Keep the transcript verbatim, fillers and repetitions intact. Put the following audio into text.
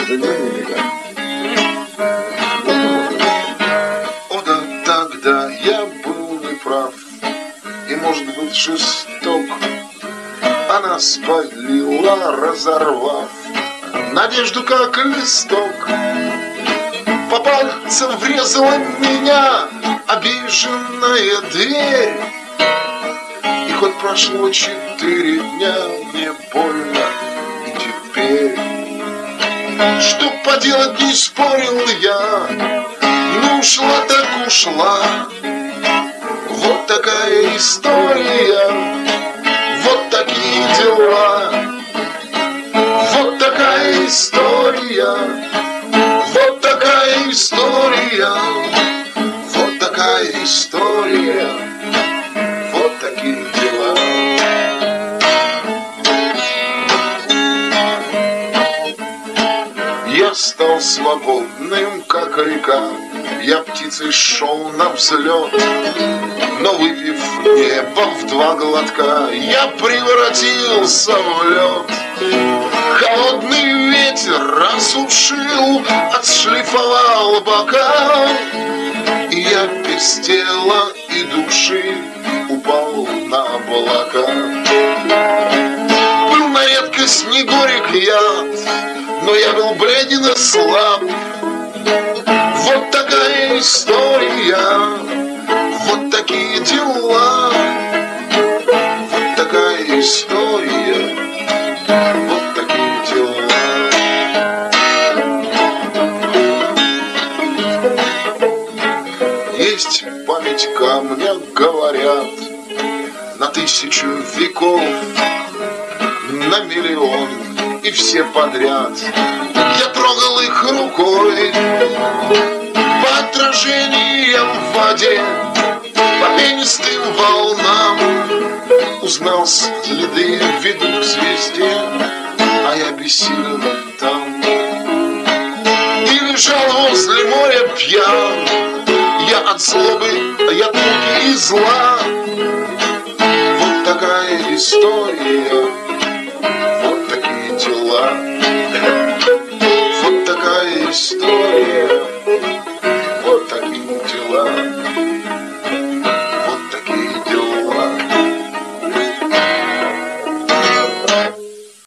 О да, тогда я был неправ и, может быть, жесток. Она спалила, разорвав надежду, как листок. По пальцам врезала меня обиженная дверь. И хоть прошло четыре дня, мне больно и теперь. Что поделать, не спорил я, ну ушла так ушла. Вот такая история, вот такие дела. Вот такая история, вот такая история, вот такая история, вот такие дела. Я стал свободным, как река, я птицей шел на взлет, но выпив небо в два глотка, я превратился в лед. Холодный ветер осушил, отшлифовал бока, и я без тела и души упал на облака. Был на редкость не горек яд, но я был бледен и слаб. Вот такая история, вот такие дела. Вот такая история, вот такие дела. Есть память камня, говорят, на тысячу веков, на миллион, и все подряд. Я трогал их рукой по отражениям в воде, по пенистым волнам. Узнал, следы ведут к звезде, а я бессилен там. И лежал возле моря пьян, я от злобы, я от муки и зла. Вот такая история, вот такие дела. Вот такая история.